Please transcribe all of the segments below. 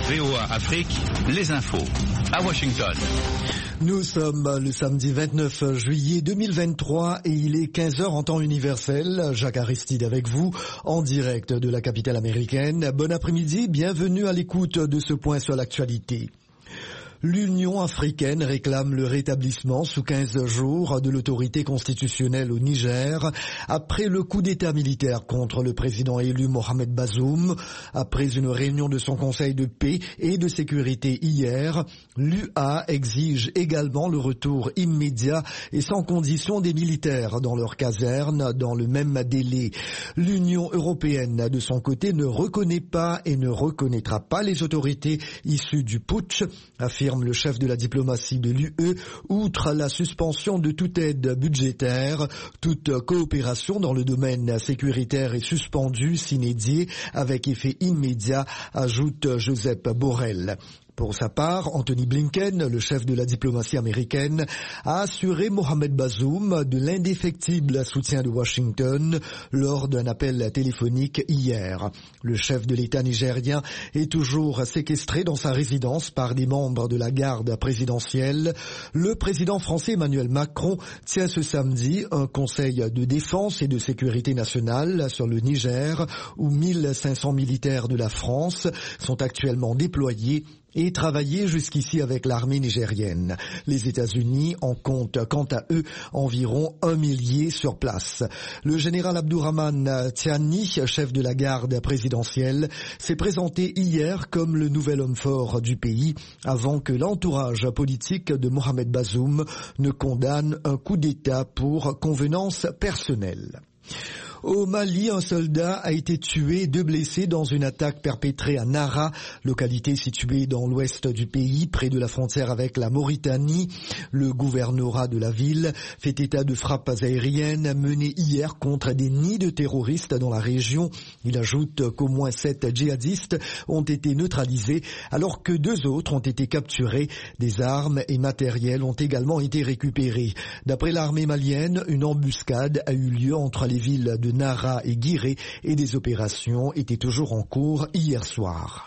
VOA Afrique, les infos. À Washington. Nous sommes le samedi 29 juillet 2023 et il est 15h en temps universel. Jacques Aristide avec vous en direct de la capitale américaine. Bon après-midi, bienvenue à l'écoute de ce point sur l'actualité. L'Union africaine réclame le rétablissement sous 15 jours de l'autorité constitutionnelle au Niger après le coup d'État militaire contre le président élu Mohamed Bazoum. Après une réunion de son Conseil de paix et de sécurité hier, l'UA exige également le retour immédiat et sans condition des militaires dans leurs casernes dans le même délai. L'Union européenne, de son côté, ne reconnaît pas et ne reconnaîtra pas les autorités issues du putsch, affirme le chef de la diplomatie de l'UE. Outre la suspension de toute aide budgétaire, toute coopération dans le domaine sécuritaire est suspendue sine die avec effet immédiat, ajoute Josep Borrell. Pour sa part, Anthony Blinken, le chef de la diplomatie américaine, a assuré Mohamed Bazoum de l'indéfectible soutien de Washington lors d'un appel téléphonique hier. Le chef de l'État nigérien est toujours séquestré dans sa résidence par des membres de la garde présidentielle. Le président français Emmanuel Macron tient ce samedi un conseil de défense et de sécurité nationale sur le Niger où 1500 militaires de la France sont actuellement déployés et travaillé jusqu'ici avec l'armée nigérienne. Les États-Unis en comptent quant à eux environ 1 millier sur place. Le général Abdourahmane Tiani, chef de la garde présidentielle, s'est présenté hier comme le nouvel homme fort du pays avant que l'entourage politique de Mohamed Bazoum ne condamne un coup d'État pour convenance personnelle. Au Mali, un soldat a été tué, 2 blessés dans une attaque perpétrée à Nara, localité située dans l'ouest du pays, près de la frontière avec la Mauritanie. Le gouvernorat de la ville fait état de frappes aériennes menées hier contre des nids de terroristes dans la région. Il ajoute qu'au moins 7 djihadistes ont été neutralisés, alors que 2 autres ont été capturés. Des armes et matériels ont également été récupérés. D'après l'armée malienne, une embuscade a eu lieu entre les villes de Nara et Guiré et des opérations étaient toujours en cours hier soir.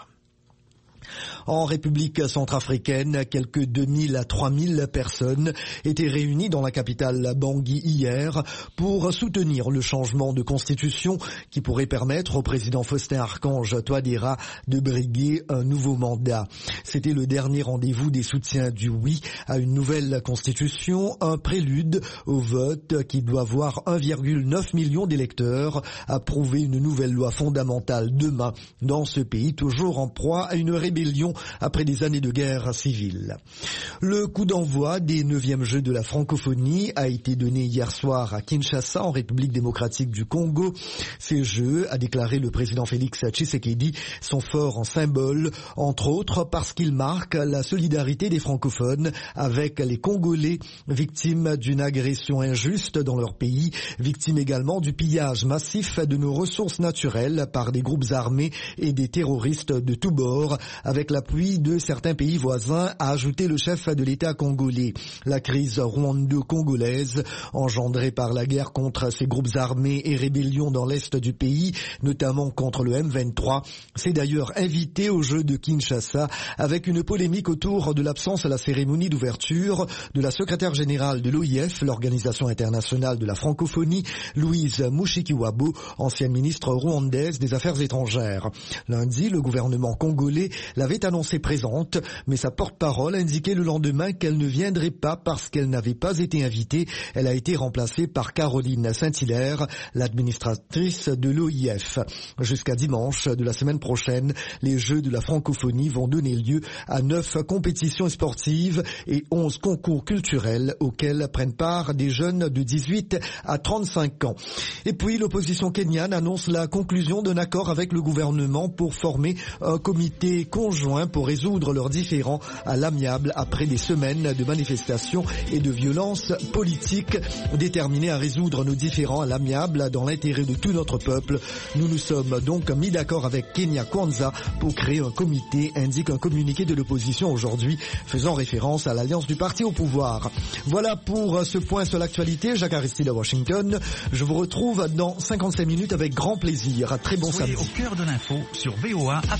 En République centrafricaine, quelques 2000 à 3000 personnes étaient réunies dans la capitale Bangui hier pour soutenir le changement de constitution qui pourrait permettre au président Faustin-Archange Touadéra de briguer un nouveau mandat. C'était le dernier rendez-vous des soutiens du oui à une nouvelle constitution, un prélude au vote qui doit voir 1,9 million d'électeurs approuver une nouvelle loi fondamentale demain dans ce pays toujours en proie à une rébellion après des années de guerre civile. Le coup d'envoi des 9e Jeux de la francophonie a été donné hier soir à Kinshasa, en République démocratique du Congo. Ces Jeux, a déclaré le président Félix Tshisekedi, sont forts en symbole, entre autres parce qu'ils marquent la solidarité des francophones avec les Congolais, victimes d'une agression injuste dans leur pays, victimes également du pillage massif de nos ressources naturelles par des groupes armés et des terroristes de tous bords, avec l'appui de certains pays voisins, a ajouté le chef de l'État congolais. La crise rwando-congolaise, engendrée par la guerre contre ces groupes armés et rébellions dans l'est du pays, notamment contre le M23, s'est d'ailleurs invitée aux Jeux de Kinshasa avec une polémique autour de l'absence à la cérémonie d'ouverture de la secrétaire générale de l'OIF, l'Organisation internationale de la francophonie, Louise Mushikiwabo, ancienne ministre rwandaise des Affaires étrangères. Lundi, le gouvernement congolais l'avait annoncée présente, mais sa porte-parole indiquait le lendemain qu'elle ne viendrait pas parce qu'elle n'avait pas été invitée. Elle a été remplacée par Caroline Saint-Hilaire, l'administratrice de l'OIF. Jusqu'à dimanche de la semaine prochaine, les Jeux de la francophonie vont donner lieu à 9 compétitions sportives et 11 concours culturels auxquels prennent part des jeunes de 18 à 35 ans. Et puis, l'opposition kenyane annonce la conclusion d'un accord avec le gouvernement pour former un comité conjoint pour résoudre leurs différends à l'amiable après des semaines de manifestations et de violences politiques. Déterminés à résoudre nos différends à l'amiable dans l'intérêt de tout notre peuple, nous nous sommes donc mis d'accord avec Kenya Kwanza pour créer un comité, indique un communiqué de l'opposition aujourd'hui, faisant référence à l'alliance du parti au pouvoir. Voilà pour ce point sur l'actualité. Jacques Aristide à Washington. Je vous retrouve dans 55 minutes avec grand plaisir. Très bon samedi. Au cœur de l'info sur VOA.